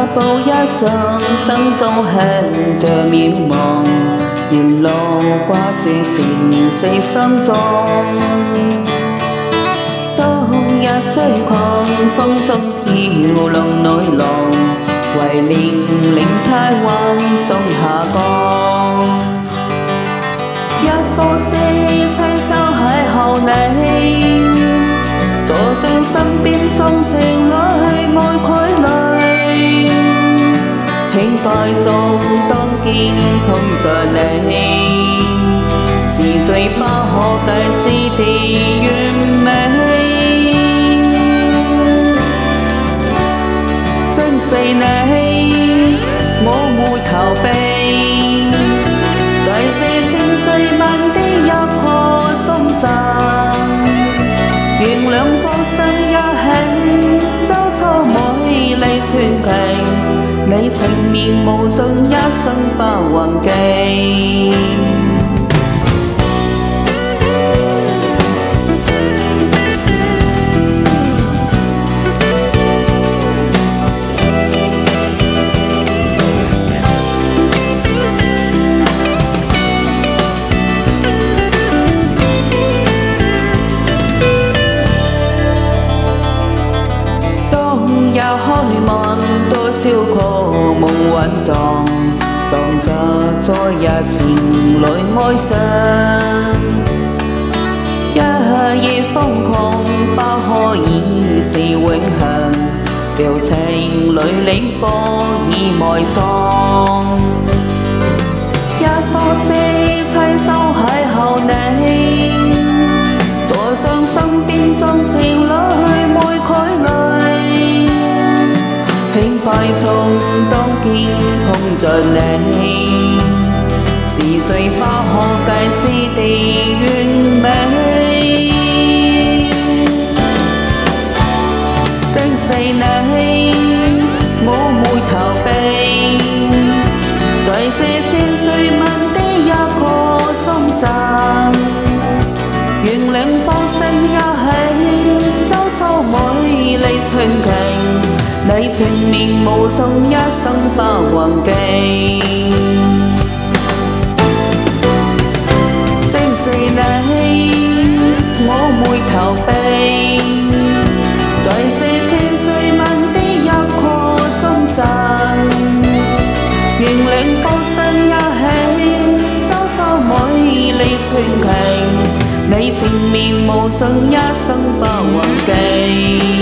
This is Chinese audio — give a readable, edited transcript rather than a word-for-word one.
步一上，心中向着渺茫，沿路掛住情死心中。當日追狂，風中飄浪內浪，為令太灣中下降。一顆色棲收邂逅你，坐像身邊縱情愛愛傀儡。輕快中當肩碰着你，是最不可解釋的完美。珍惜你，我沒逃避，在這情緒漫的一個終站，原諒放生一起，周初美麗傳奇。你情面無盡，一生不忘記。當日開望，多少個夢幻撞着昨日情侶哀傷，一夜瘋狂不可以是永恆，照情侶領波已埋葬。一顆色棲收邂逅你，坐像身邊縱情侶愛傀儡。輕快中當肩碰着你，是最不可解釋的完美。珍惜你，我沒逃避，在這情緒漫的一個終站，原諒放生一起，周初美麗傳奇。你情面無盡，一生不忘記。珍惜你，我沒逃避，在這情緒漫的一個終站，原諒放生一起，周初美麗傳奇。你情面無盡，一生不忘記。